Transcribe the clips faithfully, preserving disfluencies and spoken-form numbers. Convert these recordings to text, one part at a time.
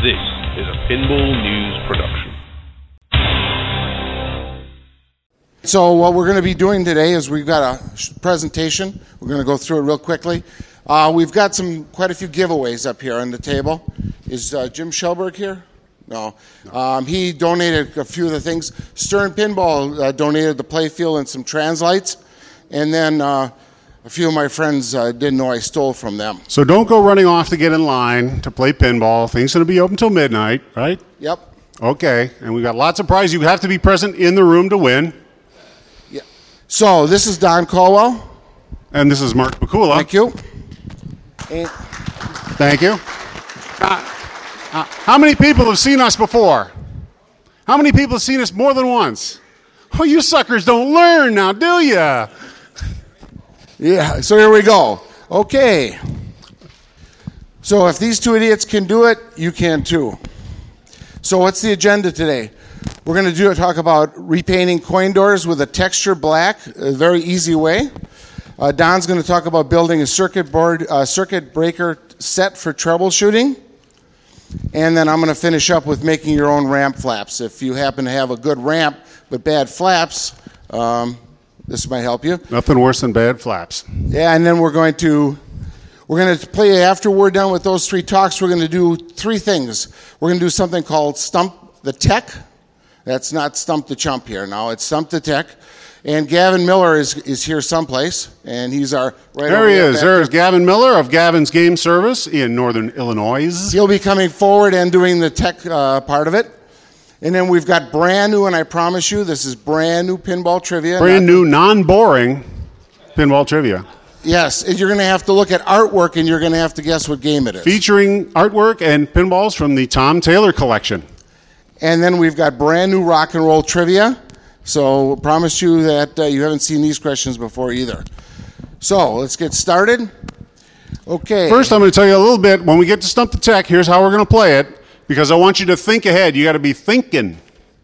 This is a Pinball News production. So what we're going to be doing today is we've got a presentation. We're going to go through it real quickly. Uh, we've got some quite a few giveaways up here on the table. Is uh, Jim Shelberg here? No. no. Um, he donated a few of the things. Stern Pinball uh, donated the playfield and some translights. And then uh, a few of my friends uh, didn't know I stole from them. So don't go running off to get in line to play pinball. Things going to be open till midnight, right? Yep. Okay. And we've got lots of prizes. You have to be present in the room to win. Yeah. So this is Don Colwell. And this is Mark Bakula. Thank you. And Thank you. Uh, uh, how many people have seen us before? How many people have seen us more than once? Oh, you suckers don't learn now, do ya? Yeah, so here we go. Okay. So if these two idiots can do it, you can too. So what's the agenda today? We're going to do talk about repainting coin doors with a texture black, a very easy way. Uh, Don's going to talk about building a circuit board, uh, circuit breaker set for troubleshooting. And then I'm going to finish up with making your own ramp flaps. If you happen to have a good ramp but bad flaps, um, this might help you. Nothing worse than bad flaps. Yeah, and then we're going to we're going to play after we're done with those three talks. We're going to do three things. We're going to do something called Stump the Tech. That's not Stump the Chump here. Now it's Stump the Tech. And Gavin Miller is is here someplace, and he's our right there. Over he there is. There's Gavin Miller of Gavin's Game Service in Northern Illinois. He'll be coming forward and doing the tech uh, part of it. And then we've got brand new, and I promise you, this is brand new pinball trivia. Brand new, non-boring pinball trivia. Yes, and you're going to have to look at artwork, and you're going to have to guess what game it is. Featuring artwork and pinballs from the Tom Taylor collection. And then we've got brand new rock and roll trivia. So I promise you that uh, you haven't seen these questions before either. So let's get started. Okay. First, I'm going to tell you a little bit. When we get to Stump the Tech, here's how we're going to play it, because I want you to think ahead. You got to be thinking.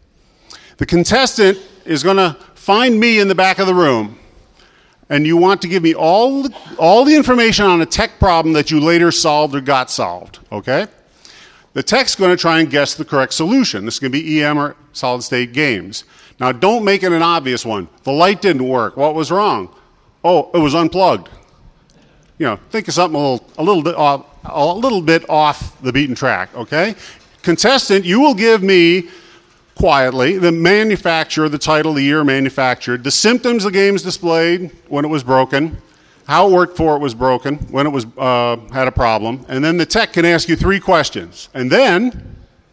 The contestant is going to find me in the back of the room, and you want to give me all the, all the information on a tech problem that you later solved or got solved, okay? The tech's going to try and guess the correct solution. This is going to be E M or solid-state games. Now, don't make it an obvious one. The light didn't work. What was wrong? Oh, it was unplugged. You know, think of something a little, a little bit off, a little bit off the beaten track, okay? Contestant, you will give me quietly the manufacturer, the title, the year manufactured, the symptoms the game's displayed when it was broken, how it worked before it was broken, when it was uh, had a problem, and then the tech can ask you three questions. And then,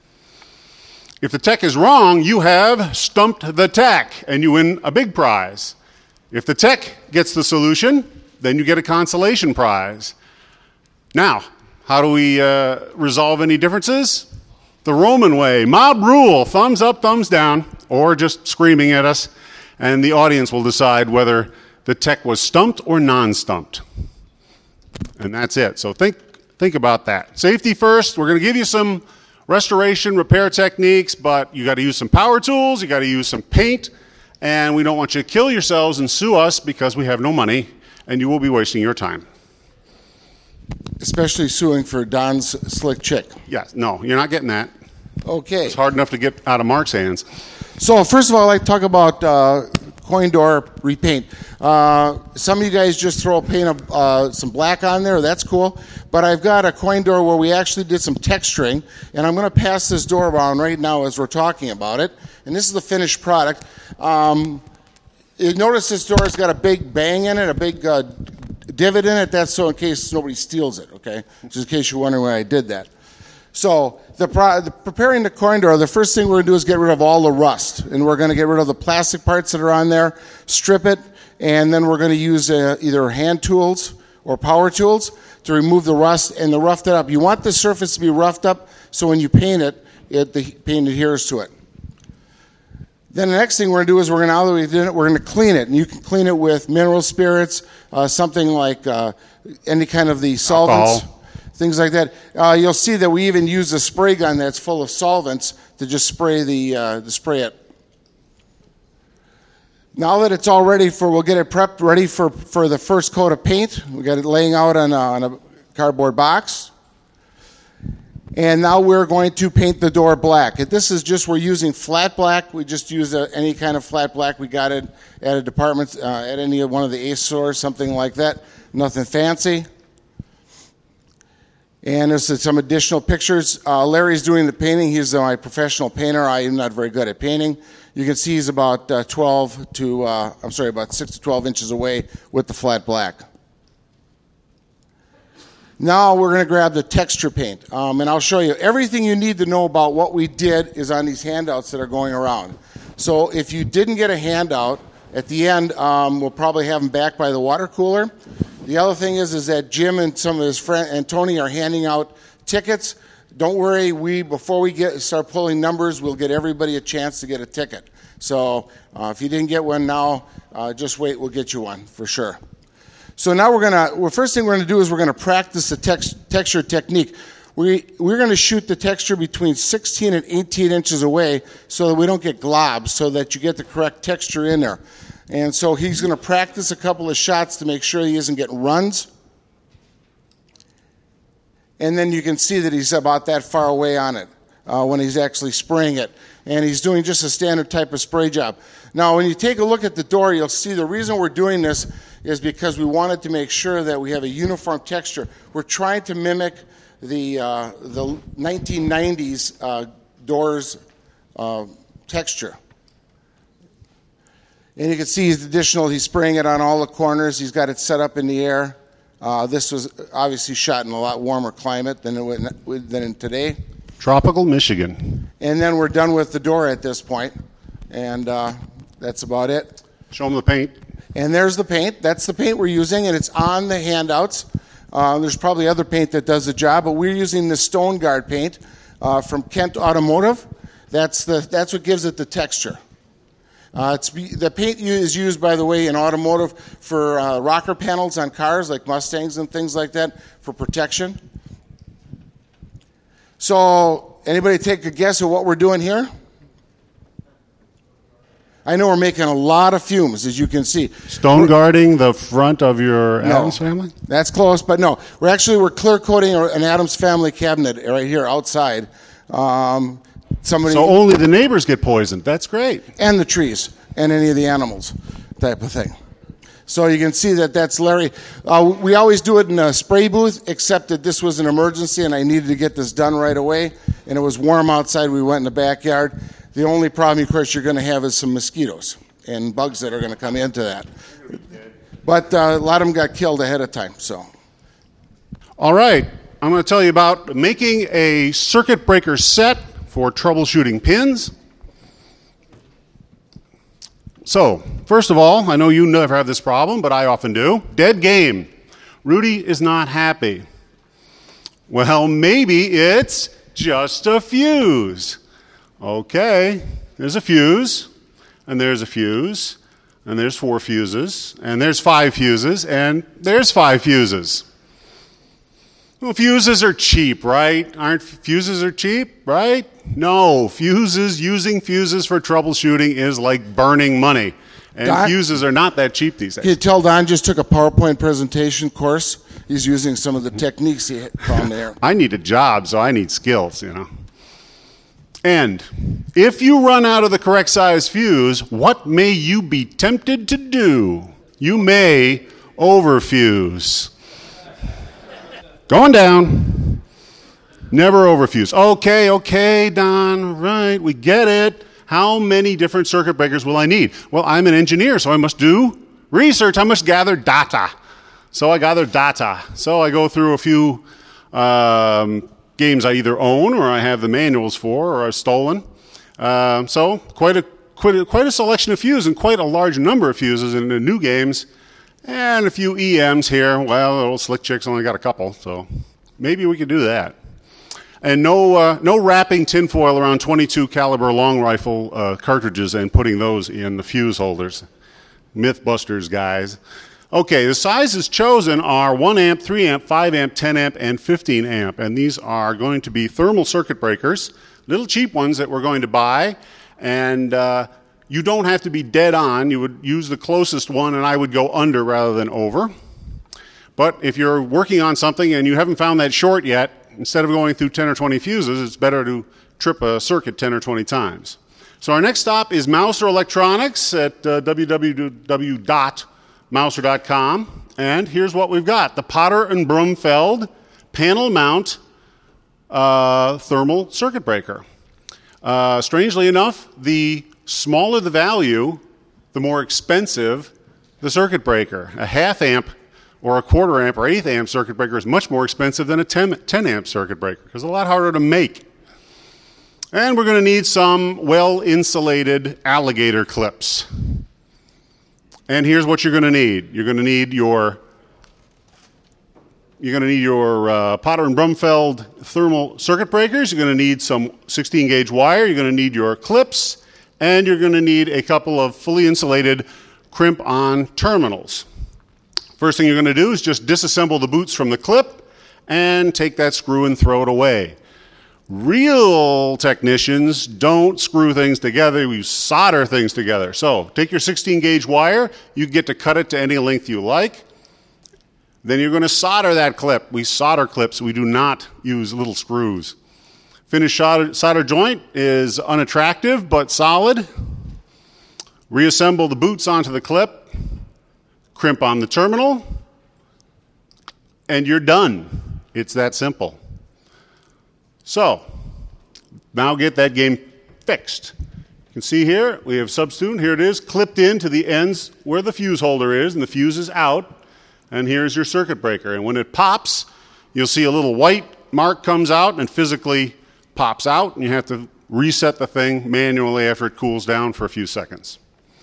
if the tech is wrong, you have stumped the tech, and you win a big prize. If the tech gets the solution, then you get a consolation prize. Now, how do we uh, resolve any differences? The Roman way, mob rule, thumbs up, thumbs down, or just screaming at us, and the audience will decide whether the tech was stumped or non-stumped. And that's it. So think, think about that. Safety first. We're going to give you some restoration, repair techniques, but you got to use some power tools, you got to use some paint, and we don't want you to kill yourselves and sue us because we have no money, and you will be wasting your time. Especially suing for Don's slick chick. Yes, no, you're not getting that. Okay. It's hard enough to get out of Mark's hands. So first of all, I'd like to talk about uh, coin door repaint. Uh, some of you guys just throw a paint of uh, some black on there. That's cool. But I've got a coin door where we actually did some texturing, and I'm going to pass this door around right now as we're talking about it. And this is the finished product. Um, you notice this door has got a big bang in it, a big uh, divot in it. That's so in case nobody steals it, okay? Just in case you're wondering why I did that. So the, pro- the preparing the coin door, the first thing we're going to do is get rid of all the rust. And we're going to get rid of the plastic parts that are on there, strip it, and then we're going to use uh, either hand tools or power tools to remove the rust and to rough it up. You want the surface to be roughed up so when you paint it, it the paint adheres to it. Then the next thing we're going to do is we're going to, now that we've done it, we're going to clean it. And you can clean it with mineral spirits, uh, something like uh, any kind of the solvents. Alcohol. Things like that. Uh, you'll see that we even use a spray gun that's full of solvents to just spray the uh, to spray it. Now that it's all ready for, we'll get it prepped, ready for, for the first coat of paint. We got it laying out on a, on a cardboard box. And now we're going to paint the door black. And this is just, we're using flat black. We just use a, any kind of flat black. We got it at a department, uh, at any one of the Ace stores, something like that. Nothing fancy. And there's some additional pictures. Uh, Larry's doing the painting. He's uh, my professional painter. I am not very good at painting. You can see he's about uh, twelve to, uh, I'm sorry, about six to twelve inches away with the flat black. Now we're going to grab the texture paint, um, and I'll show you. Everything you need to know about what we did is on these handouts that are going around. So if you didn't get a handout, at the end, um, we'll probably have them back by the water cooler. The other thing is, is that Jim and some of his friends and Tony are handing out tickets. Don't worry, we before we get start pulling numbers, we'll get everybody a chance to get a ticket. So uh, if you didn't get one now, uh, just wait, we'll get you one for sure. So now we're gonna, well, first thing we're gonna do is we're gonna practice the tex texture technique. We, we're gonna shoot the texture between sixteen and eighteen inches away so that we don't get globs, so that you get the correct texture in there. And so he's gonna practice a couple of shots to make sure he isn't getting runs. And then you can see that he's about that far away on it uh, when he's actually spraying it. And he's doing just a standard type of spray job. Now, when you take a look at the door, you'll see the reason we're doing this is because we wanted to make sure that we have a uniform texture. We're trying to mimic the, uh, the nineteen nineties uh, doors uh, texture. And you can see he's additional, he's spraying it on all the corners. He's got it set up in the air. Uh, this was obviously shot in a lot warmer climate than, it, than in today. Tropical Michigan. And then we're done with the door at this point. And uh, that's about it. Show them the paint. And there's the paint. That's the paint we're using, and it's on the handouts. Uh, there's probably other paint that does the job, but we're using the Stone Guard paint uh, from Kent Automotive. That's, the, that's what gives it the texture. Uh, it's, the paint is used, by the way, in automotive for uh, rocker panels on cars like Mustangs and things like that for protection. So, anybody take a guess at what we're doing here? I know we're making a lot of fumes, as you can see. Stone we're, guarding the front of your no, Addams family? That's close, but no. We're actually, we're clear coating an Addams family cabinet right here outside. Um, somebody, so only the neighbors get poisoned. That's great. And the trees, and any of the animals, type of thing. So you can see that that's Larry. Uh, we always do it in a spray booth, except that this was an emergency and I needed to get this done right away. And it was warm outside. We went in the backyard. The only problem, of course, you're going to have is some mosquitoes and bugs that are going to come into that. But uh, a lot of them got killed ahead of time. So, all right. I'm going to tell you about making a circuit breaker set for troubleshooting pins. So, first of all, I know you never have this problem, but I often do. Dead game. Rudy is not happy. Well, maybe it's just a fuse. Okay, there's a fuse, and there's a fuse, and there's four fuses, and there's five fuses, and there's five fuses. Well, fuses are cheap, right? Aren't fuses are cheap, right? No, fuses, using fuses for troubleshooting is like burning money. And Don, fuses are not that cheap these days. Can you tell Don just took a PowerPoint presentation course? He's using some of the techniques he found there. I need a job, so I need skills, you know. And if you run out of the correct size fuse, what may you be tempted to do? You may overfuse. Going down. Never overfuse. Okay, okay, Don, right, we get it. How many different circuit breakers will I need? Well, I'm an engineer, so I must do research. I must gather data. So I gather data. So I go through a few um, games I either own or I have the manuals for or I've stolen. Um, so quite a, quite a quite a selection of fuses and quite a large number of fuses in the new games. And a few E Ms here. Well, little Slick Chicks only got a couple, so maybe we could do that. And no, uh, no wrapping tinfoil around twenty-two caliber long rifle uh, cartridges and putting those in the fuse holders. Mythbusters, guys. Okay, the sizes chosen are one amp, three amp, five amp, ten amp, and fifteen amp. And these are going to be thermal circuit breakers, little cheap ones that we're going to buy. And uh, you don't have to be dead on. You would use the closest one, and I would go under rather than over. But if you're working on something and you haven't found that short yet, instead of going through ten or twenty fuses, it's better to trip a circuit ten or twenty times. So our next stop is Mouser Electronics at uh, w w w dot mouser dot com. And here's what we've got. The Potter and Brumfeld panel mount uh, thermal circuit breaker. Uh, strangely enough, the smaller the value, the more expensive the circuit breaker. A half amp or a quarter amp or eighth amp circuit breaker is much more expensive than a ten, ten amp circuit breaker because it's a lot harder to make. And we're going to need some well-insulated alligator clips. And here's what you're going to need. You're going to need your you're going to need your uh, Potter and Brumfeld thermal circuit breakers. You're going to need some sixteen gauge wire. You're going to need your clips, and you're going to need a couple of fully insulated crimp-on terminals. First thing you're going to do is just disassemble the boots from the clip and take that screw and throw it away. Real technicians don't screw things together, we solder things together. So take your sixteen gauge wire, you get to cut it to any length you like. Then you're going to solder that clip. We solder clips, we do not use little screws. Finished solder, solder joint is unattractive but solid. Reassemble the boots onto the clip, crimp on the terminal, and you're done. It's that simple. So, now get that game fixed. You can see here, we have substitute. Here it is, clipped into the ends where the fuse holder is, and the fuse is out. And here's your circuit breaker. And when it pops, you'll see a little white mark comes out and physically pops out, and you have to reset the thing manually after it cools down for a few seconds.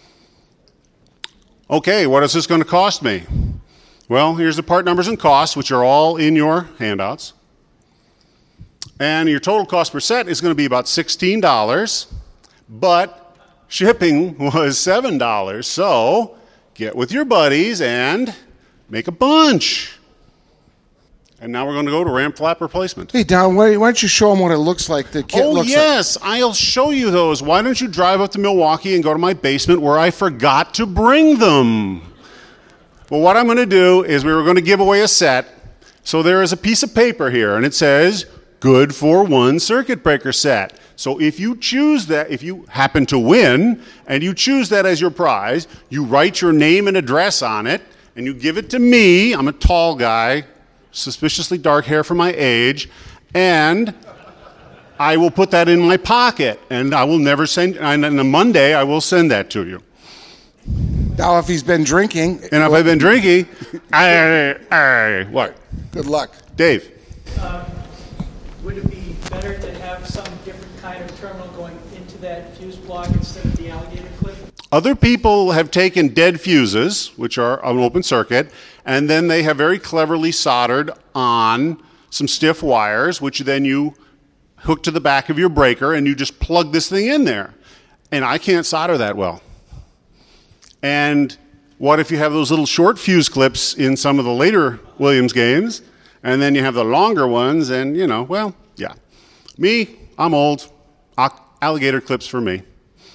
Okay, what is this going to cost me? Well, here's the part numbers and costs, which are all in your handouts. And your total cost per set is going to be about sixteen dollars, but shipping was seven dollars. So get with your buddies and make a bunch. And now we're going to go to ramp flap replacement. Hey, Don, why, why don't you show them what it looks like? The kit oh, looks yes, like. I'll show you those. Why don't you drive up to Milwaukee and go to my basement where I forgot to bring them? Well, what I'm going to do is we were going to give away a set. So there is a piece of paper here, and it says, good for one circuit breaker set. So if you choose that, if you happen to win, and you choose that as your prize, you write your name and address on it, and you give it to me. I'm a tall guy, suspiciously dark hair for my age, and I will put that in my pocket, and I will never send, and on a Monday, I will send that to you. Now, if he's been drinking. And if I've been drinking, I, I, what? Good luck. Dave. Um, would it be better to have some different kind of terminal going into that fuse block instead of the alligator clip? Other people have taken dead fuses, which are an open circuit, and then they have very cleverly soldered on some stiff wires, which then you hook to the back of your breaker, and you just plug this thing in there. And I can't solder that well. And what if you have those little short fuse clips in some of the later Williams games, and then you have the longer ones, and, you know, well, yeah. Me, I'm old. Alligator clips for me.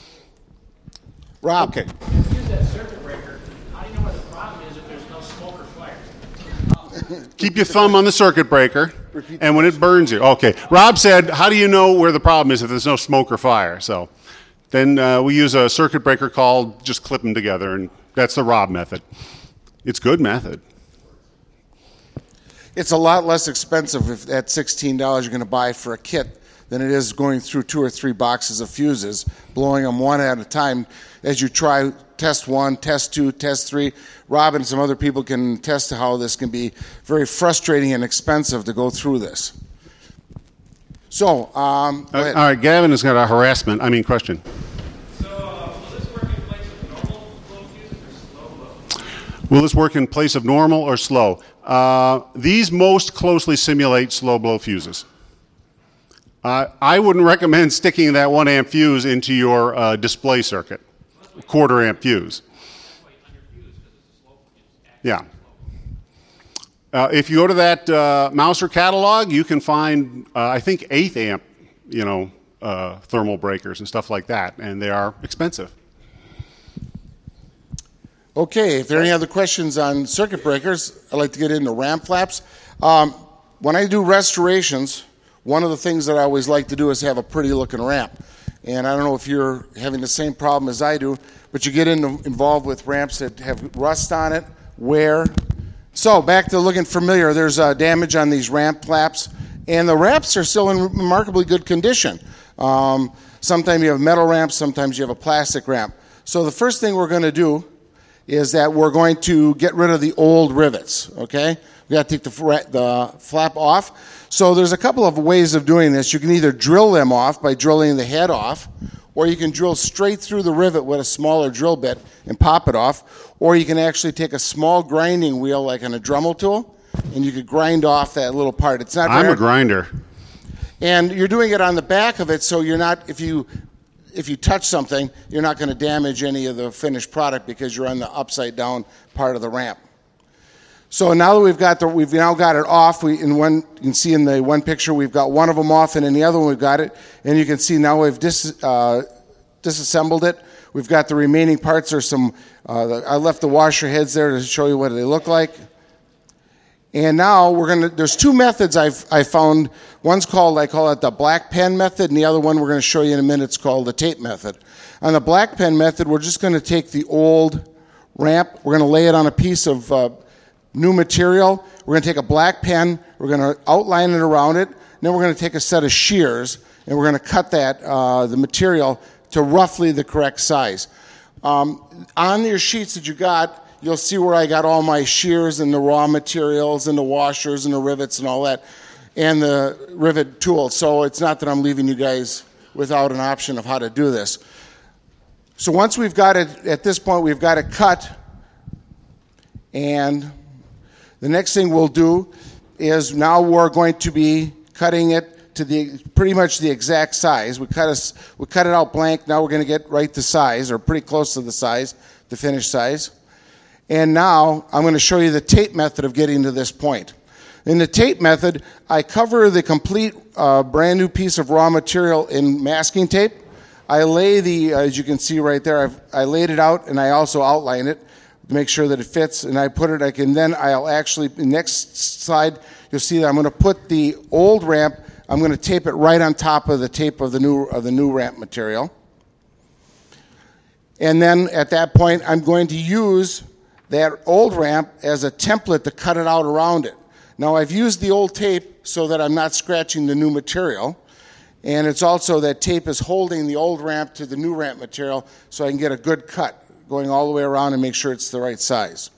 Rob. Okay. Use that circuit breaker. How do you know what the problem is if there's no smoke or fire? Keep your thumb on the circuit breaker, and when it burns you. Okay. Rob said, how do you know where the problem is if there's no smoke or fire? So then uh, we use a circuit breaker called just clip them together, and that's the Rob method. It's a good method. It's a lot less expensive if at sixteen dollars you're going to buy for a kit than it is going through two or three boxes of fuses, blowing them one at a time as you try test one, test two, test three. Rob and some other people can attest to how this can be very frustrating and expensive to go through this. So, um, go ahead. All right, Gavin has got a harassment, I mean question. So, uh, will this work in place of normal flow fuses or slow flow? Will this work in place of normal or slow? Uh, these most closely simulate slow blow fuses. Uh, I wouldn't recommend sticking that one amp fuse into your uh, display circuit, quarter amp fuse. Yeah. Uh, if you go to that uh, Mouser catalog, you can find, uh, I think, eighth amp, you know, uh, thermal breakers and stuff like that, and they are expensive. Okay, if there are any other questions on circuit breakers, I'd like to get into ramp flaps. Um, when I do restorations, one of the things that I always like to do is have a pretty looking ramp. And I don't know if you're having the same problem as I do, but you get into, involved with ramps that have rust on it, wear. So back to looking familiar, there's uh, damage on these ramp flaps, and the ramps are still in remarkably good condition. Um, sometimes you have metal ramps, sometimes you have a plastic ramp. So the first thing we're going to do is that we're going to get rid of the old rivets, okay? We got to take the, the flap off. So there's a couple of ways of doing this. You can either drill them off by drilling the head off, or you can drill straight through the rivet with a smaller drill bit and pop it off, or you can actually take a small grinding wheel like on a Dremel tool, and you could grind off that little part. It's not. I'm very, a grinder. And you're doing it on the back of it, so you're not, if you if you touch something, you're not going to damage any of the finished product because you're on the upside down part of the ramp. So now that we've got the, we've now got it off. We in one you can see in the one picture we've got one of them off, and in the other one we've got it. And you can see now we've dis, uh, disassembled it. We've got the remaining parts. There's some. Uh, the, I left the washer heads there to show you what they look like. And now we're gonna. There's two methods I've I found. One's called I call it the black pen method, and the other one we're going to show you in a minute. It's called the tape method. On the black pen method, we're just going to take the old ramp. We're going to lay it on a piece of uh, new material. We're going to take a black pen. We're going to outline it around it. Then we're going to take a set of shears, and we're going to cut that uh, the material to roughly the correct size. Um, on your sheets that you got, you'll see where I got all my shears and the raw materials and the washers and the rivets and all that, and the rivet tools. So it's not that I'm leaving you guys without an option of how to do this. So once we've got it, at this point, we've got it cut, and the next thing we'll do is now we're going to be cutting it to the pretty much the exact size. We cut us we cut it out blank. Now we're going to get right the size, or pretty close to the size, the finished size. And now I'm going to show you the tape method of getting to this point. In the tape method, I cover the complete uh, brand new piece of raw material in masking tape. I lay the, uh, as you can see right there, I've, I laid it out, and I also outline it to make sure that it fits, and I put it, I can then I'll actually, the next slide, you'll see that I'm going to put the old ramp, I'm going to tape it right on top of the tape of the new of the new ramp material. And then at that point, I'm going to use that old ramp as a template to cut it out around it. Now, I've used the old tape so that I'm not scratching the new material, and it's also that tape is holding the old ramp to the new ramp material so I can get a good cut going all the way around and make sure it's the right size.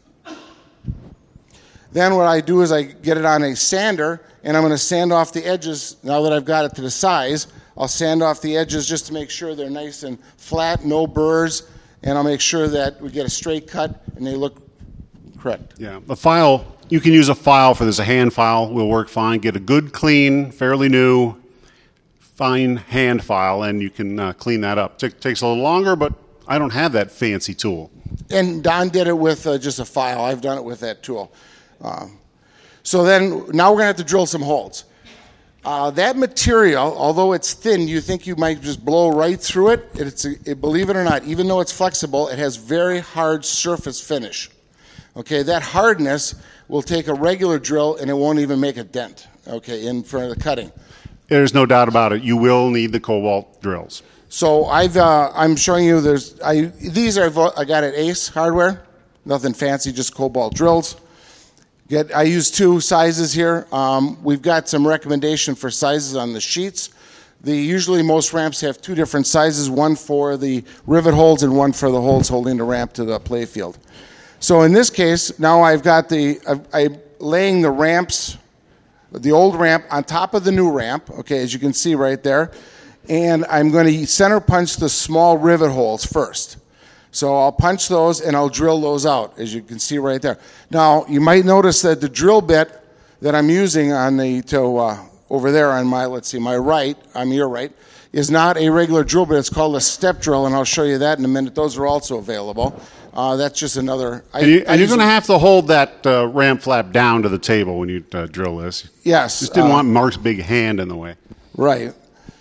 Then what I do is I get it on a sander, and I'm going to sand off the edges. Now that I've got it to the size, I'll sand off the edges just to make sure they're nice and flat, no burrs, and I'll make sure that we get a straight cut and they look correct. Yeah, the file, you can use a file for this. A hand file will work fine. Get a good, clean, fairly new, fine hand file, and you can uh, clean that up. It takes a little longer, but I don't have that fancy tool. And Don did it with uh, just a file. I've done it with that tool. Um, so then now we're going to have to drill some holes. Uh, that material, although it's thin, you think you might just blow right through it. It's a, it, believe it or not, even though it's flexible, it has very hard surface finish. Okay, that hardness will take a regular drill and it won't even make a dent, okay, in front of the cutting. There's no doubt about it. You will need the Cobalt drills. So I've uh, I'm showing you. There's I these are I got at Ace Hardware, nothing fancy, just Cobalt drills. Get I use two sizes here. Um, we've got some recommendation for sizes on the sheets. The usually most ramps have two different sizes, one for the rivet holes and one for the holes holding the ramp to the play field. So in this case, now I've got the I'm laying the ramps, the old ramp on top of the new ramp. Okay, as you can see right there. And I'm going to center punch the small rivet holes first. So I'll punch those and I'll drill those out, as you can see right there. Now, you might notice that the drill bit that I'm using on the to, uh, over there on my, let's see, my right, on your right, is not a regular drill bit. It's called a step drill, and I'll show you that in a minute. Those are also available. Uh, that's just another. I, and, you, and you're going to a, have to hold that uh, ramp flap down to the table when you uh, drill this. Yes. Just didn't uh, want Mark's big hand in the way. Right.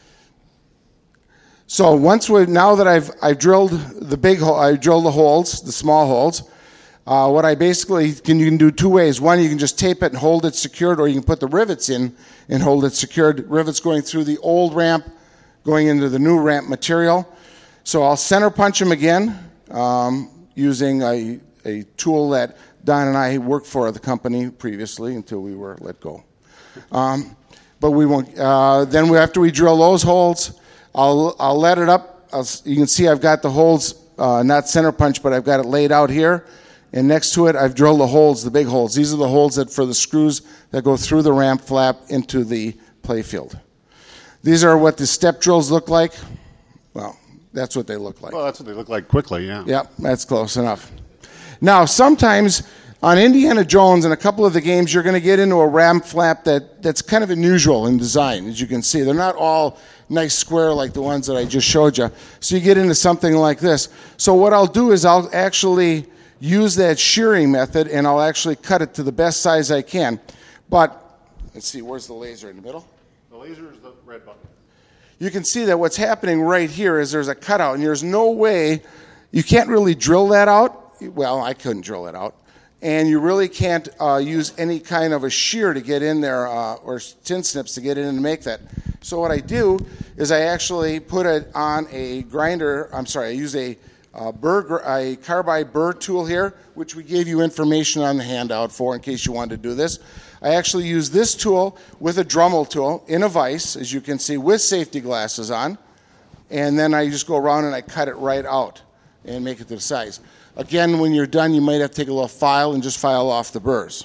So once we now that I've I've drilled the big hole, I drilled the holes, the small holes. Uh, what I basically can, you can do two ways. One, you can just tape it and hold it secured, or you can put the rivets in and hold it secured. Rivets going through the old ramp, going into the new ramp material. So I'll center punch them again um, using a, a tool that Don and I worked for the company previously until we were let go. Um, but we won't. Uh, then we, after we drill those holes, I'll I'll let it up. I'll, you can see I've got the holes uh, not center punch, but I've got it laid out here. And next to it, I've drilled the holes, the big holes. These are the holes that for the screws that go through the ramp flap into the playfield. These are what the step drills look like. Well, that's what they look like. Well, that's what they look like quickly, yeah. Yep, that's close enough. Now, sometimes on Indiana Jones and a couple of the games, you're going to get into a ramp flap that, that's kind of unusual in design, as you can see. They're not all nice square like the ones that I just showed you. So you get into something like this. So what I'll do is I'll actually use that shearing method, and I'll actually cut it to the best size I can. But, let's see, where's the laser in the middle? The laser is the red button. You can see that what's happening right here is there's a cutout, and there's no way, you can't really drill that out. Well, I couldn't drill it out. And you really can't uh, use any kind of a shear to get in there, uh, or tin snips to get in and make that. So what I do is I actually put it on a grinder, I'm sorry, I use a uh, burr, a carbide burr tool here, which we gave you information on the handout for in case you wanted to do this. I actually use this tool with a Dremel tool in a vise, as you can see, with safety glasses on. And then I just go around and I cut it right out and make it to the size. Again, when you're done, you might have to take a little file and just file off the burrs.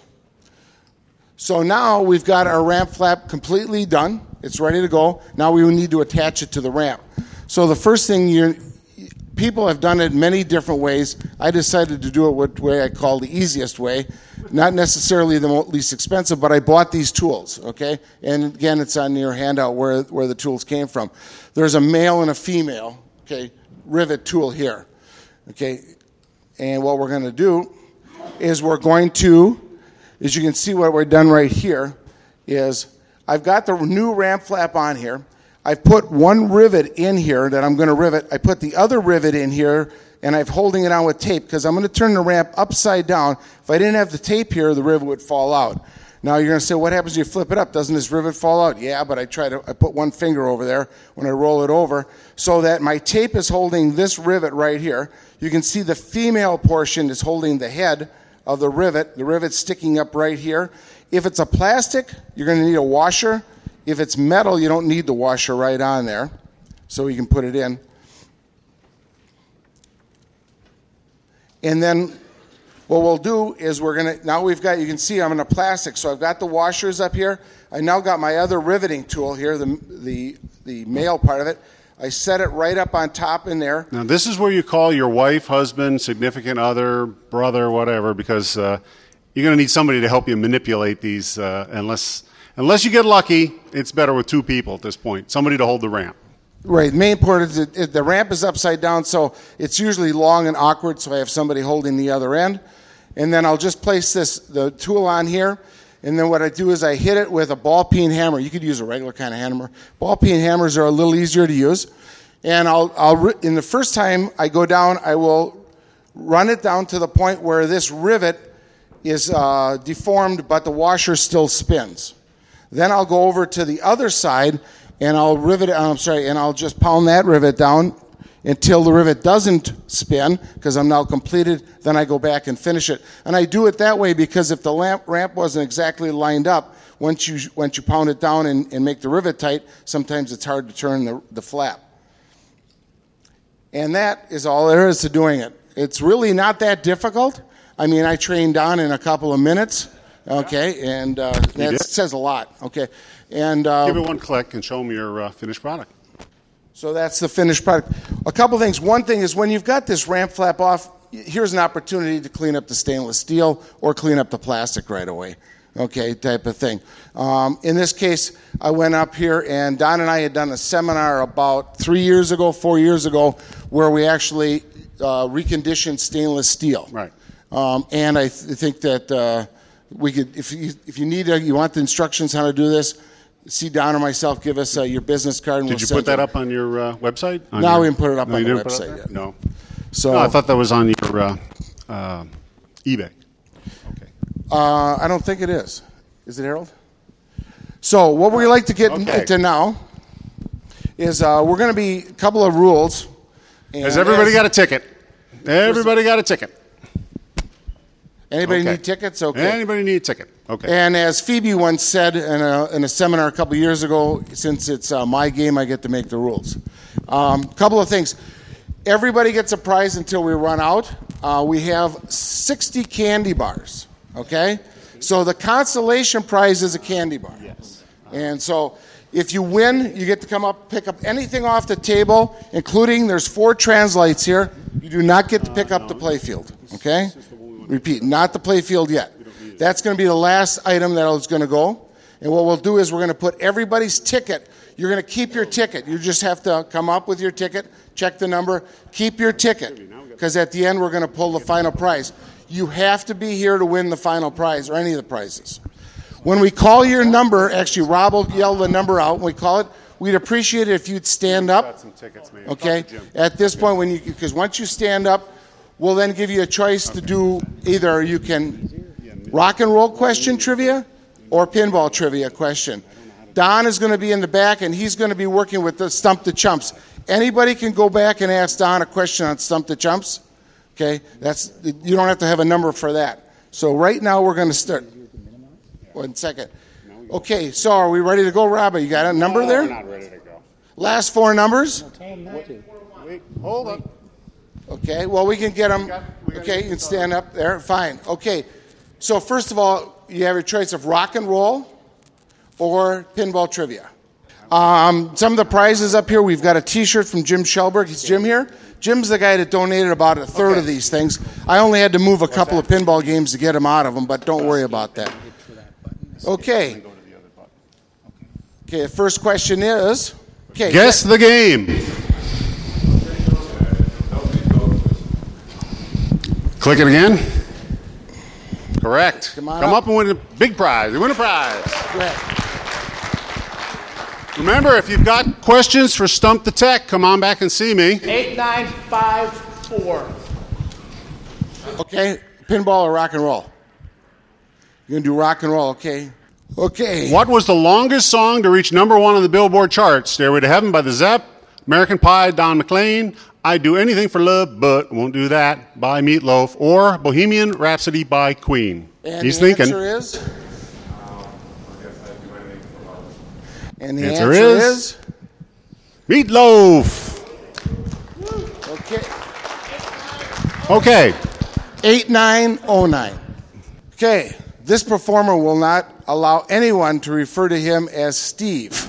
So now we've got our ramp flap completely done. It's ready to go. Now we need to attach it to the ramp. So the first thing you're, people have done it many different ways. I decided to do it what way I call the easiest way. Not necessarily the least expensive, but I bought these tools, okay? And again, it's on your handout where, where the tools came from. There's a male and a female, okay, rivet tool here, okay? And what we're going to do is we're going to, as you can see what we're done right here, is I've got the new ramp flap on here. I've put one rivet in here that I'm going to rivet. I put the other rivet in here, and I'm holding it on with tape because I'm going to turn the ramp upside down. If I didn't have the tape here, the rivet would fall out. Now you're going to say, what happens when you flip it up? Doesn't this rivet fall out? Yeah, but I try to, I put one finger over there when I roll it over so that my tape is holding this rivet right here. You can see the female portion is holding the head of the rivet. The rivet's sticking up right here. If it's a plastic, you're going to need a washer. If it's metal, you don't need the washer right on there. So you can put it in. And then what we'll do is we're going to, now we've got, you can see I'm in a plastic, so I've got the washers up here. I now got my other riveting tool here, the, the, the male part of it. I set it right up on top in there. Now, this is where you call your wife, husband, significant other, brother, whatever, because uh, you're going to need somebody to help you manipulate these. Uh, unless, unless you get lucky, it's better with two people at this point, somebody to hold the ramp. Right. The main part is that the ramp is upside down, so it's usually long and awkward, so I have somebody holding the other end. And then I'll just place this the tool on here, and then what I do is I hit it with a ball peen hammer. You could use a regular kind of hammer. Ball peen hammers are a little easier to use. And I'll, I'll in the first time I go down, I will run it down to the point where this rivet is uh, deformed, but the washer still spins. Then I'll go over to the other side, and I'll rivet it, I'm sorry, and I'll just pound that rivet down until the rivet doesn't spin, because I'm now completed. Then I go back and finish it. And I do it that way because if the lamp, ramp wasn't exactly lined up, once you once you pound it down and, and make the rivet tight, sometimes it's hard to turn the, the flap. And that is all there is to doing it. It's really not that difficult. I mean, I trained on in a couple of minutes, okay, and uh, that says a lot, okay. And uh, give it one click and show them your uh, finished product. So that's the finished product. A couple things. One thing is when you've got this ramp flap off, here's an opportunity to clean up the stainless steel or clean up the plastic right away, okay, type of thing. Um, in this case, I went up here, and Don and I had done a seminar about three years ago, four years ago, where we actually uh, reconditioned stainless steel. Right. Um, and I th- think that uh, we could, if you, if you need, a, you want the instructions how to do this, see Don or myself, give us uh, your business card. And Did we'll you send put that you. up on your uh, website? On No, your, we didn't put it up no, on you the didn't put it website up yet. No. So no, I thought that was on your uh, uh, eBay. Okay. Uh, I don't think it is. Is it, Harold? So what we like to get Okay. into now is uh, we're going to be a couple of rules. Has everybody got a ticket? Everybody got a ticket. Anybody Okay. need tickets? Okay. Anybody need a ticket? Okay. And as Phoebe once said in a, in a seminar a couple years ago, since it's uh, my game, I get to make the rules. A um, couple of things. Everybody gets a prize until we run out. Uh, we have sixty candy bars, okay? So the consolation prize is a candy bar. Yes. And so if you win, you get to come up, pick up anything off the table, including there's four translights here. You do not get to pick up the playfield, okay? Repeat, not the playfield yet. That's going to be the last item that is going to go. And what we'll do is we're going to put everybody's ticket. You're going to keep your ticket. You just have to come up with your ticket, check the number, keep your ticket. Because at the end, we're going to pull the final prize. You have to be here to win the final prize or any of the prizes. When we call your number, actually, Rob will yell the number out. When we call it, we'd appreciate it if you'd stand up. Okay? At this point, when you because once you stand up, we'll then give you a choice to do either you can rock and roll question trivia or pinball trivia question. Don is going to be in the back, and he's going to be working with the Stump the Chumps. Anybody can go back and ask Don a question on Stump the Chumps. Okay? That's you don't have to have a number for that. So right now we're going to start. One second. Okay, so are we ready to go, Rob? You got a number there? We're not ready to go. Last four numbers? Wait, hold up. Okay, well, we can get them. got- we got Okay, you to can stand up there. Fine. Okay, so first of all, you have your choice of rock and roll or pinball trivia. Um, some of the prizes up here, we've got a T-shirt from Jim Shelberg. Is Jim here? Jim's the guy that donated about a third Okay. of these things. I only had to move a couple of pinball games to get him out of them, but don't worry about that. Okay. Okay, the first question is... Okay, Guess the game. Click it again. Correct. Come on Come up. up and win a big prize. You win a prize. go ahead. Remember, if you've got questions for Stump the Tech, come on back and see me. Eight nine five four. Okay, pinball or rock and roll? You're going to do rock and roll, okay? Okay. What was the longest song to reach number one on the Billboard charts? Stairway to Heaven by the Zepp, American Pie, Don McLean, I'd Do Anything for Love, But Won't Do That by Meatloaf, or Bohemian Rhapsody by Queen? And He's the thinking. answer is? And the Answer answer, is? is? Meatloaf. Okay. Okay. eight nine oh nine. Okay. This performer will not allow anyone to refer to him as Steve.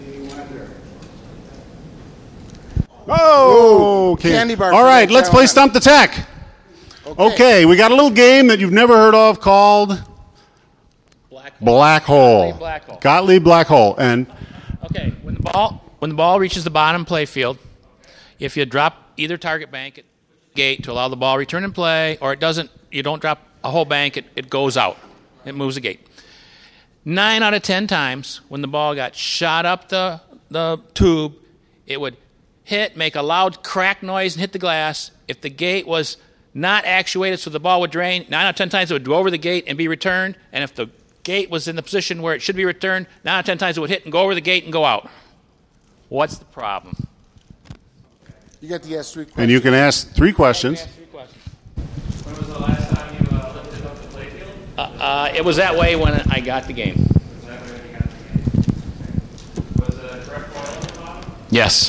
Oh, okay. candy bar All for right, that let's play gentleman. Stump the Tech. Okay, we got a little game that you've never heard of called Black hole. Black Hole. Gottlieb Black Hole. Gottlieb Black Hole. And Okay, when the ball when the ball reaches the bottom playfield, if you drop either target bank at gate to allow the ball return and play, or it doesn't, you don't drop a whole bank, it, it goes out. It moves the gate. Nine out of ten times when the ball got shot up the the tube, it would hit, make a loud crack noise, and hit the glass. If the gate was not actuated so the ball would drain, nine out of ten times it would go over the gate and be returned. And if the gate was in the position where it should be returned, nine out of ten times it would hit and go over the gate and go out. What's the problem? You get to ask three questions. and you can ask three questions. When was the last time you uh, lifted up the playfield? Uh, uh, it was that way when I got the game. Was that when you got the game? Was the correct ball on the bottom? Yes.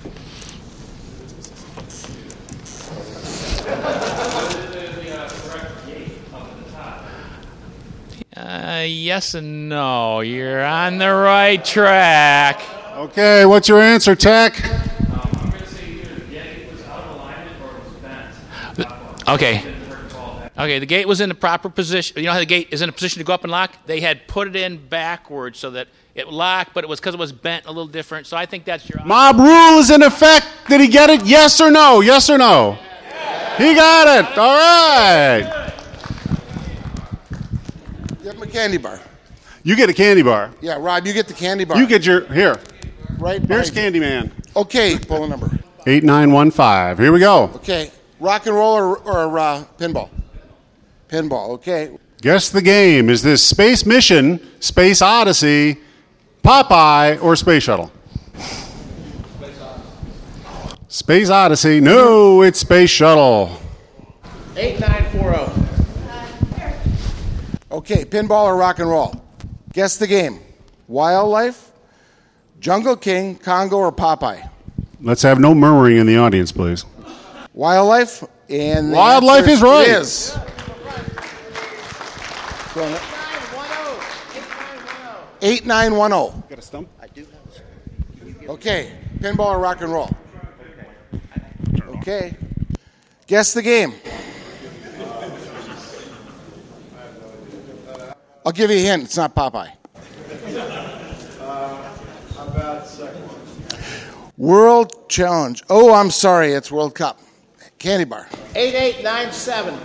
Uh, yes and no. You're on the right track. Okay, what's your answer, Tech? Um, I'm going to say either the gate was out of alignment or it was bent. Okay. Didn't hurt the ball. Okay, the gate was in the proper position. You know how the gate is in a position to go up and lock? They had put it in backwards so that it locked, but it was because it was bent a little different. So I think that's your... Mob rule is in effect. Did he get it? Yes or no? Yes or no? He got it. All right. Give him a candy bar. You get a candy bar. Yeah, Rob, you get the candy bar. You get your, here. right. Here's behind you. Candyman. Okay, pull a number. eight nine one five. Here we go. Okay, rock and roll or, or uh, pinball? Pinball, okay. Guess the game. Is this Space Mission, Space Odyssey, Popeye, or Space Shuttle? Space Odyssey. Space Odyssey. No, it's Space Shuttle. eight nine four zero. Okay, pinball or rock and roll? Guess the game. Wildlife, Jungle King, Congo, or Popeye? Let's have no murmuring in the audience, please. Wildlife, and the Wildlife answer is right. Is eight nine one zero. Got a stump? I do have. Okay, pinball or rock and roll? Okay. Guess the game. I'll give you a hint. It's not Popeye. World Challenge. Oh, I'm sorry. It's World Cup. Candy bar. eight eight nine seven.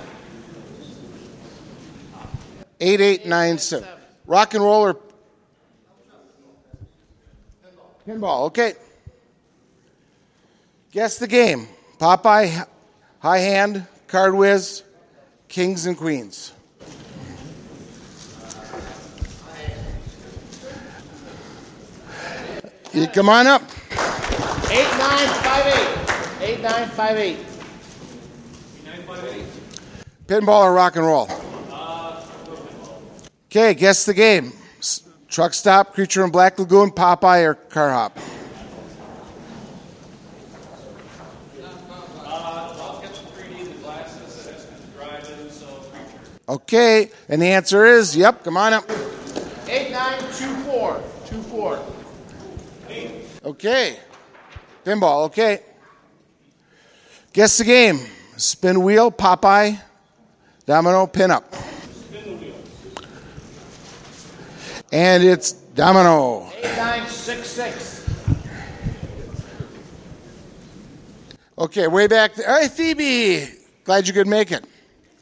eight eight nine seven. Rock and roll or pinball. Okay. Guess the game. Popeye, High Hand, Card Whiz, Kings and Queens. You come on up. eight nine five eight. eight nine five eight. Pinball or rock and roll? Okay, guess the game. S- Truck Stop, Creature in Black Lagoon, Popeye, or Car Hop? Okay, and the answer is, yep, come on up. eight nine two four. two four. Okay. Pinball, okay. Guess the game. Spin wheel, Popeye, domino, pin up. Spin the wheel. And it's domino. eight nine six six. Okay, way back there. Hey, Phoebe. Glad you could make it.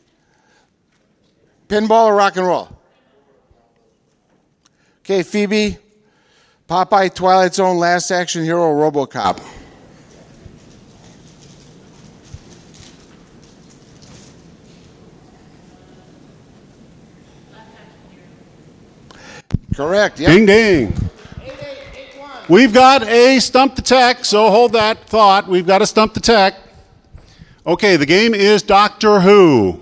Pinball or rock and roll? Okay, Phoebe. Popeye, Twilight Zone, Last Action Hero, RoboCop. Correct, yeah. Ding, ding. We've got a stump the tech, so hold that thought. We've got a stump the tech. Okay, the game is Doctor Who.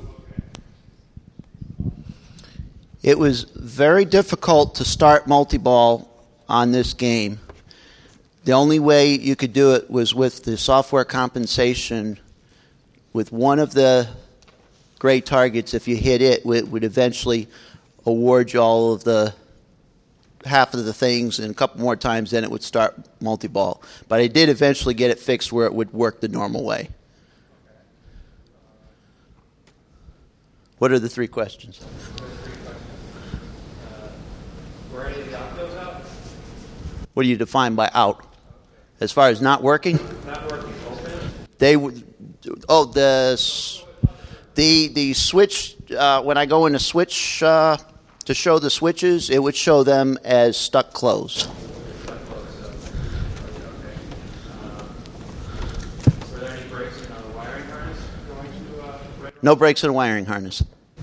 It was very difficult to start multi-ball on this game. The only way you could do it was with the software compensation. With one of the gray targets, if you hit it, it would eventually award you all of the half of the things, and a couple more times then it would start multi-ball. But I did eventually get it fixed where it would work the normal way. What are the three questions? Were any of the optos out? What do you define by out? As far as not working? Not working. Open? They would. Oh, the s- the the switch. Uh, when I go into switch uh, to show the switches, it would show them as stuck closed. Were there any breaks in the wiring harness going to uh, right? No breaks in the wiring harness.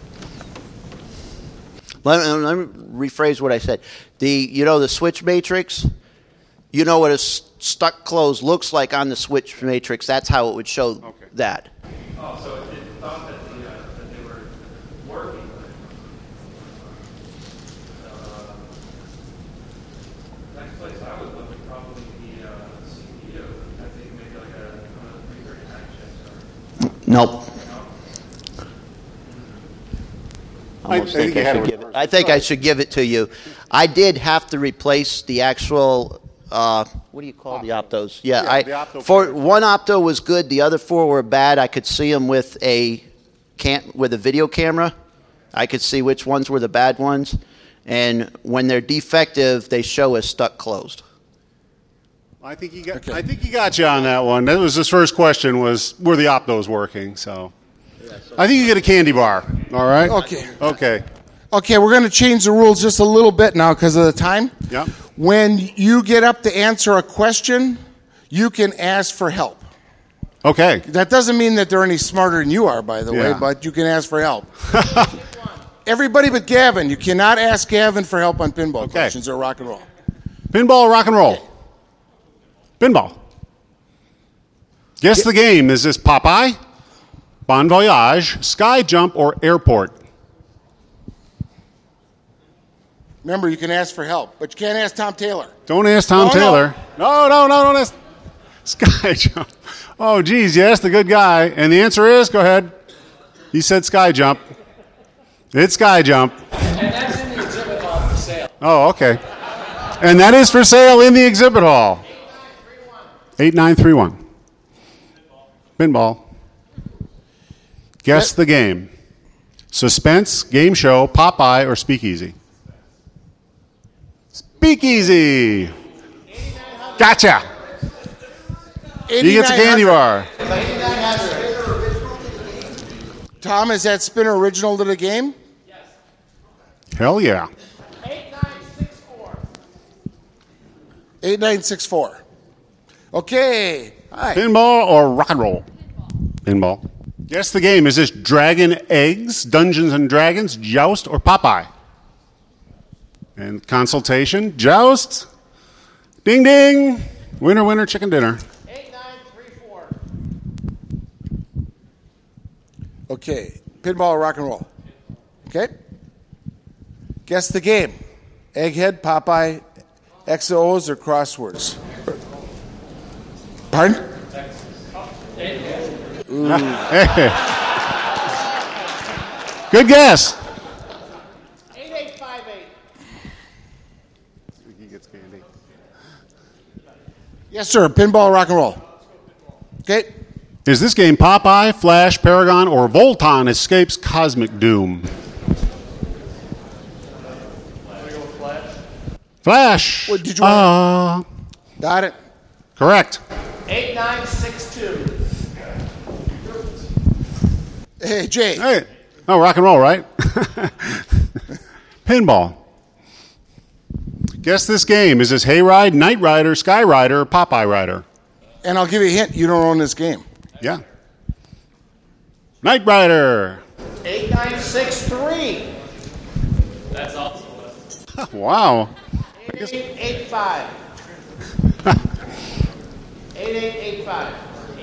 Let me, let me rephrase what I said. The you know the switch matrix. You know what a s- stuck close looks like on the switch matrix. That's how it would show Okay. that. Oh, so it, it thought that, the, uh, that they were working. Uh, next place I would look would probably be uh, C P U. I think maybe like a one of the three thirty-nine chips. Or, Nope. I almost think think you I had should it give it. first. I think I should give it to you. I did have to replace the actual. Uh, what do you call the optos? Yeah, Yeah, I the opto for players. one opto was good. The other four were bad. I could see them with a can't with a video camera. I could see which ones were the bad ones, and when they're defective, they show as stuck closed. I think you got. I think you got you on that one. That was his first question. Was were the optos working? So, I think you get a candy bar. All right. Okay. Okay. Okay, we're going to change the rules just a little bit now because of the time. Yep. When you get up to answer a question, you can ask for help. Okay. That doesn't mean that they're any smarter than you are, by the way, Yeah. but you can ask for help. Everybody but Gavin. You cannot ask Gavin for help on pinball Okay. questions or rock and roll. Pinball or rock and roll? Pinball. Guess the game. Is this Popeye, Bon Voyage, Sky Jump, or Airport? Remember, you can ask for help, but you can't ask Tom Taylor. Don't ask Tom No, no. Taylor. No, no, no, don't ask. Sky Jump. Oh, geez, you asked the good guy. And the answer is, go ahead. He said Sky Jump. It's Sky Jump. And that's in the exhibit hall for sale. Oh, okay. And that is for sale in the exhibit hall. eight nine three one. Pinball. Guess the game. Suspense, game show, Popeye, or Speakeasy? Speakeasy. Gotcha. He gets a candy bar. Tom, is that spinner original to the game? Hell yeah. Eight nine six four. eight nine six four. Okay. All right. Pinball or rock and roll? Pinball. Guess the game. Is this Dragon Eggs, Dungeons and Dragons, Joust, or Popeye? And consultation, Joust. Ding ding. Winner, winner, chicken dinner. Eight nine three four. Okay. Pinball or rock and roll? Okay. Guess the game. Egghead, Popeye, X Os, or crosswords? Pardon? Hey. Good guess. Eight eight five eight. He gets candy. Yes, sir. Pinball or rock and roll? Okay. Is this game Popeye, Flash, Paragon, or Volton Escapes Cosmic Doom? Flash. What, did you Uh, Got it. correct. Eight nine six two. Hey, Jay. Hey. Oh, rock and roll, right? Pinball. Guess this game. Is this Hayride, Knight Rider, Sky Rider, or Popeye Rider? And I'll give you a hint. You don't own this game. Yeah. Knight Rider. Eight nine six three. Wow. Eight eight eight five. Eight eight eight five.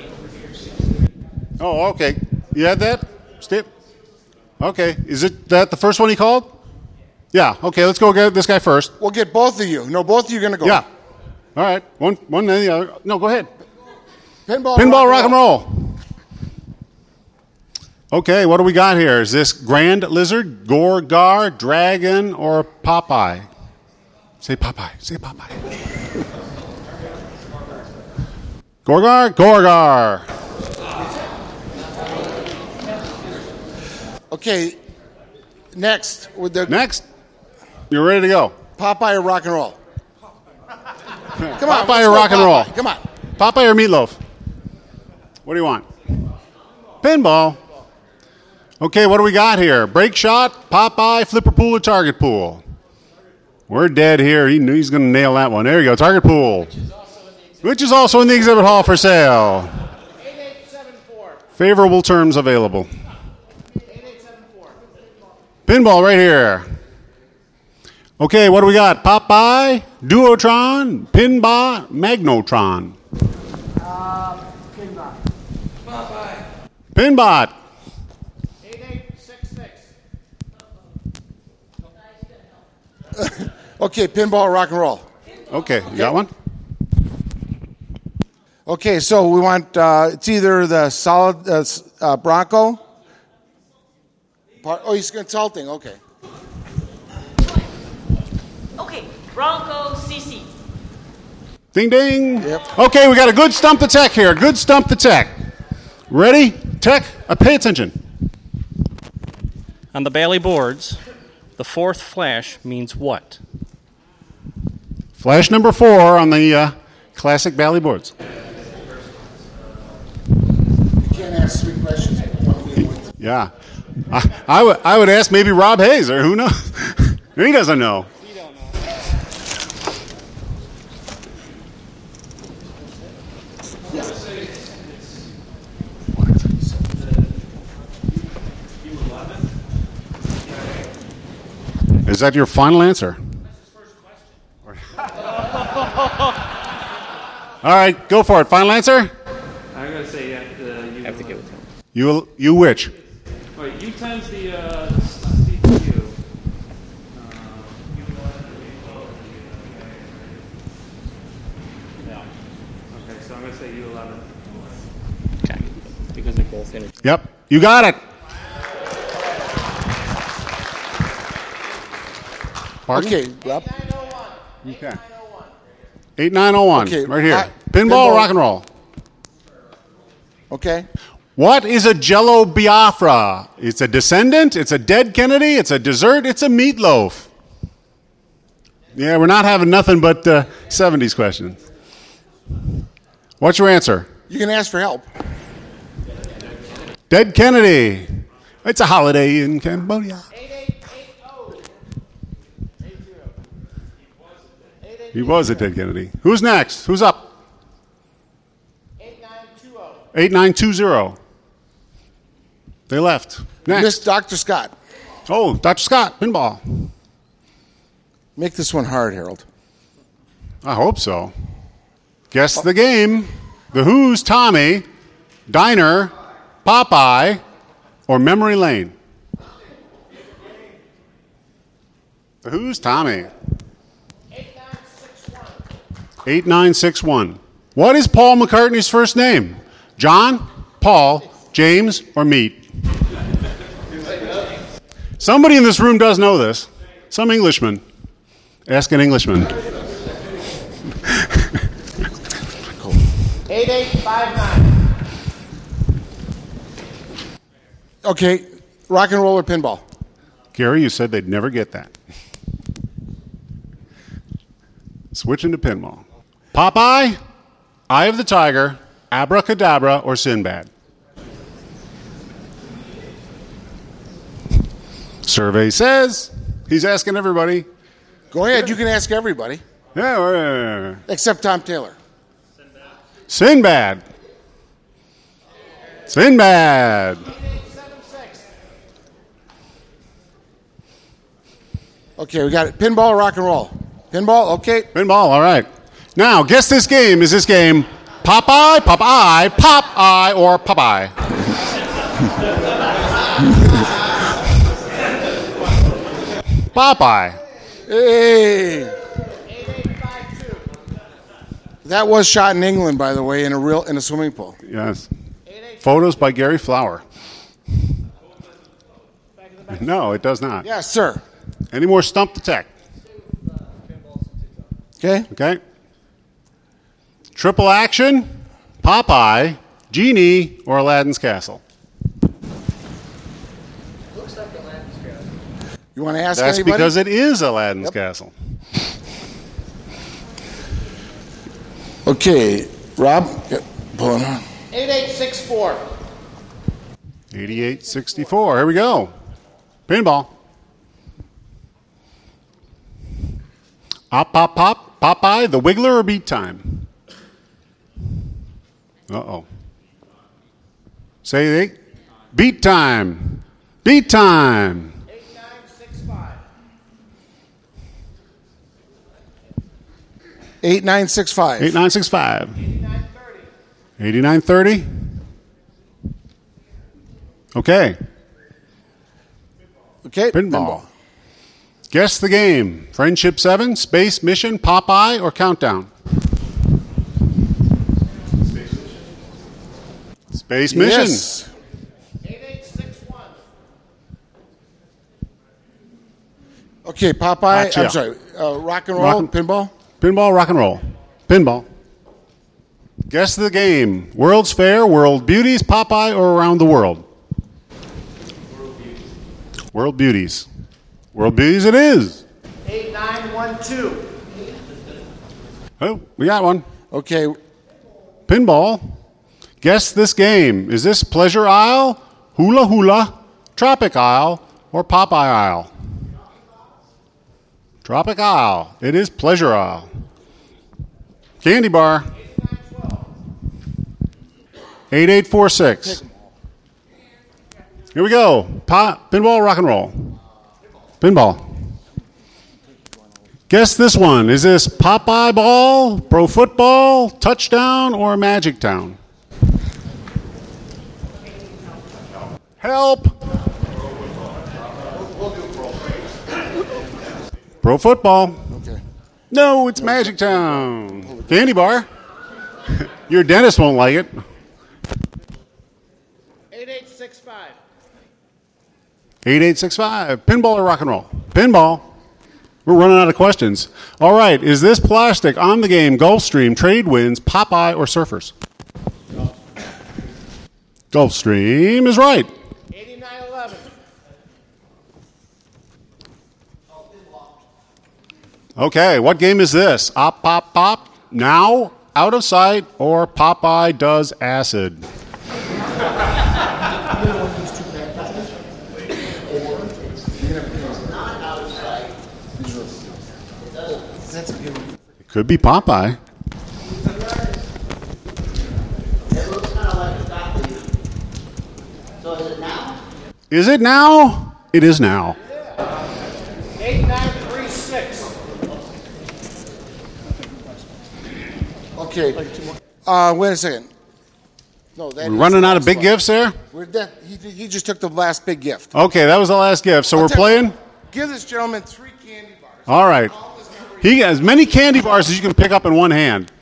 Oh, okay. You had that, Steve? Okay. Is it that the first one he called? Yeah. Okay. Let's go get this guy first. We'll get both of you. No, both of you are going to go. Yeah. All right. One, one, then the other. No, go ahead. Pinball, Pinball, rock and roll. Okay. What do we got here? Is this Grand Lizard, Gorgar, Dragon, or Popeye? Say Popeye. Say Popeye. Gorgar, Gorgar. Okay. Next, with the Next. You're ready to go. Popeye or rock and roll? Come on. Popeye let's or go rock and roll? Popeye. Come on. Popeye or Meatloaf? What do you want? Pinball. Okay, what do we got here? Break shot, Popeye, flipper pool, or target pool? We're dead here. He knew he's going to nail that one. There you go, target pool. Which is also in the exhibit hall for sale. Eight eight seven four. Favorable terms available. Eight eight seven four. Pinball right here. Okay, what do we got? Popeye, Duotron, Pinbot, Magnotron. Uh, Pinbot. Pinbot. Eight eight six six. Okay, pinball or rock and roll? Okay, you got one? Okay, so we want, uh, it's either the solid uh, s- uh, Bronco. Part, oh, he's consulting. Okay. Okay, Bronco C C. Ding ding. Yep. Okay, we got a good stump the tech here. Good stump the tech. Ready? Tech, uh, pay attention. On the Bally boards, the fourth flash means what? Flash number four on the uh, classic Bally boards. You can't ask three questions. Yeah. I, I, would, I would ask maybe Rob Hayes, or who knows? He doesn't know. Is that your final answer? All right, go for it. Final answer? I'm going to say yeah, uh, you. have to give it to him. You you which? Wait, U times the uh, C P U. Uh, yeah. Okay, so I'm going to say U eleven. Okay. Because they're both in it. Yep, you got it. Pardon? Okay, Rob. Okay. eight nine oh one. Okay, Right here. uh, pinball, pinball. rock and roll. Okay. What is a Jello Biafra? It's a descendant, it's a dead Kennedy, it's a dessert, it's a meatloaf. Yeah, we're not having nothing but uh, seventies questions. What's your answer? You can ask for help. Dead Kennedy. It's a holiday in Cambodia. He was a dead Kennedy. Who's next? Who's up? eight nine two zero. They left. Next. Miss Doctor Scott. Oh, Doctor Scott, pinball. Make this one hard, Harold. I hope so. Guess the game. The Who's Tommy, Diner, Popeye, or Memory Lane? The Who's Tommy? eight nine six one. What is Paul McCartney's first name? John, Paul, James, or Meat? Somebody in this room does know this. Some Englishman. Ask an Englishman. eight eight five nine. Okay, rock and roll or pinball? Gary, you said they'd never get that. Switching to pinball. Popeye, Eye of the Tiger, Abracadabra, or Sinbad? Survey says he's asking everybody. Go ahead, you can ask everybody. Yeah, yeah, yeah, yeah. Except Tom Taylor. Sinbad. Sinbad. Okay, we got it. Pinball or rock and roll? Pinball, okay. Pinball, all right. Now, guess this game. Is this game Popeye, Popeye, Popeye, or Popeye? Popeye. Hey. That was shot in England, by the way, in a real in a swimming pool. Yes. Photos by Gary Flower. No, it does not. Yes, sir. Any more Stump the Tech? Okay. Okay. Triple Action, Popeye, Genie, or Aladdin's Castle? Looks like Aladdin's Castle. You want to ask That's anybody? because it is Aladdin's Yep. Castle. Okay, Rob. Yep. Pulling on. eight eight six four. eighty-eight sixty-four. Here we go. Pinball. Op, pop, pop, Popeye, the Wiggler, or Beat Time? Uh-oh. Say they. Beat Time. Beat Time. eight nine six five. eight nine six five. eight nine six five. eighty-nine thirty. eighty-nine thirty. Okay. Okay, Pinball. Guess the game. Friendship seven, Space Mission, Popeye, or Countdown? Space Mission. Yes. eight eight six one. Okay, Popeye. Gotcha. I'm sorry. Uh, rock and roll, Rock and- pinball. Pinball, rock and roll. Pinball. Guess the game. World's Fair, World Beauties, Popeye, or Around the World? World Beauties. World Beauties it is. eight nine one two. Oh, we got one. Okay, Pinball. Guess this game. Is this Pleasure Isle, Hula Hula, Tropic Isle, or Popeye Isle? Tropic Isle. It is Pleasure Isle. Candy bar. eight eight four six. Here we go. Pop, pinball, rock and roll. Pinball. Guess this one. Is this Popeye ball, pro football, touchdown, or Magic Town? Help. Pro football. Okay. No, it's Magic Town. Candy bar. Your dentist won't like it. Eight eight six five. eight eight six five. Pinball or rock and roll? Pinball. We're running out of questions. All right. Is this plastic on the game Gulfstream, Trade Winds, Popeye, or Surfers? Gulfstream is right. eighty-nine eleven. Okay. What game is this? Op, pop, pop. Now, out of sight, or Popeye does acid? It could be Popeye. It looks kind of like a W. So is it now? Is it now? It is now. eight nine three six. Okay. Uh, wait a second. No, that We're is running the out of last big one. gifts there? We're de- he, he just took the last big gift. Okay, that was the last gift. So I'll we're tell you- playing? Give this gentleman three candy bars. All right. He has as many candy bars as you can pick up in one hand.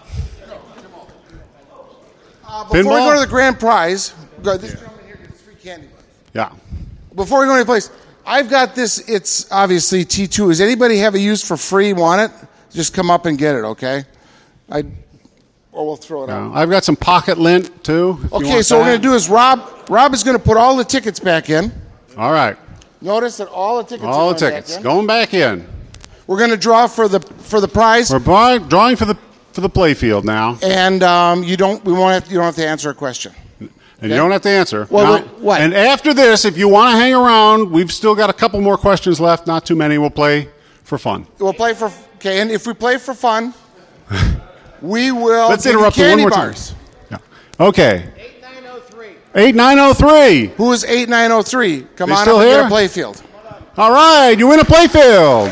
Uh, before we Pinball? go to the grand prize, go, this gentleman here gets three candy bars. Yeah. Before we go any place, I've got this. It's obviously T two. Does anybody have it used for free? Want it? Just come up and get it, okay? I, or we'll throw it out. Uh, I've got some pocket lint, too. if you Okay, want so what we're that. going to do is Rob, Rob is going to put all the tickets back in. All right. Notice that all the tickets All are the going tickets. back in. Going back in. We're going to draw for the for the prize, We're buy- drawing for the for the play field now. and um, you don't we won't have, you don't have to answer a question. And you don't have to answer. Well, Now- wait, what? And after this, if you want to hang around, we've still got a couple more questions left. Not too many. We'll play for fun. We'll play for okay, and if we play for fun, we will. Let's give you interrupt you one candy more bars. time. Yeah. Okay. eight nine oh three. eight nine oh three. Who is eight nine oh three? Come They on still up and here? get a play field. All right. You win a play field.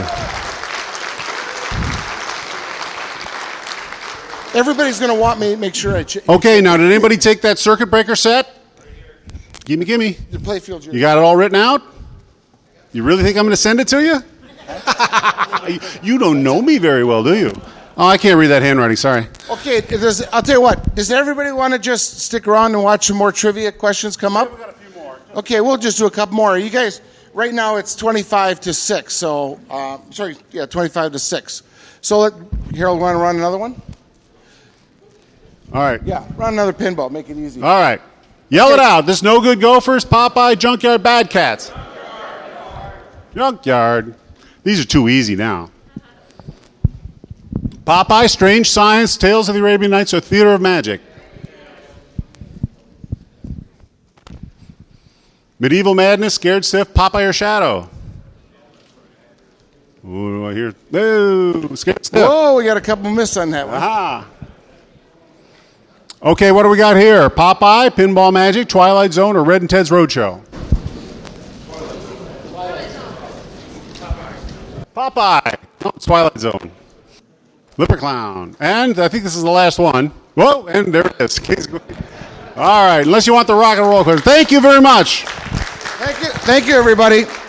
Everybody's going to want me to make sure I check Okay. Now, did anybody take that circuit breaker set? Gimme, gimme. the play field. You got it all written out? You really think I'm going to send it to you? You don't know me very well, do you? Oh, I can't read that handwriting. Sorry. Okay, does, I'll tell you what. Does everybody want to just stick around and watch some more trivia questions come up? Okay, we'll just do a couple more. You guys, right now it's twenty-five to six. So, uh, sorry, yeah, twenty-five to six. So, let, Harold, want to run another one? All right. Yeah, run another pinball. Make it easy. All right. Yell it out. This no good Gophers, Popeye, Junkyard, Bad Cats. Junkyard. These are too easy now. Popeye, Strange Science, Tales of the Arabian Nights, or Theater of Magic. Medieval Madness, Scared Stiff, Popeye or Shadow. Ooh, I hear. Ooh, Scared Stiff. Whoa, we got a couple miss on that one. Aha. Okay, what do we got here? Popeye, Pinball Magic, Twilight Zone, or Red and Ted's Roadshow? Popeye. Oh, it's Twilight Zone. Flipper Clown. And I think this is the last one. Whoa, and there it is. All right, unless you want the rock and roll question. Thank you very much. Thank you, thank you, everybody.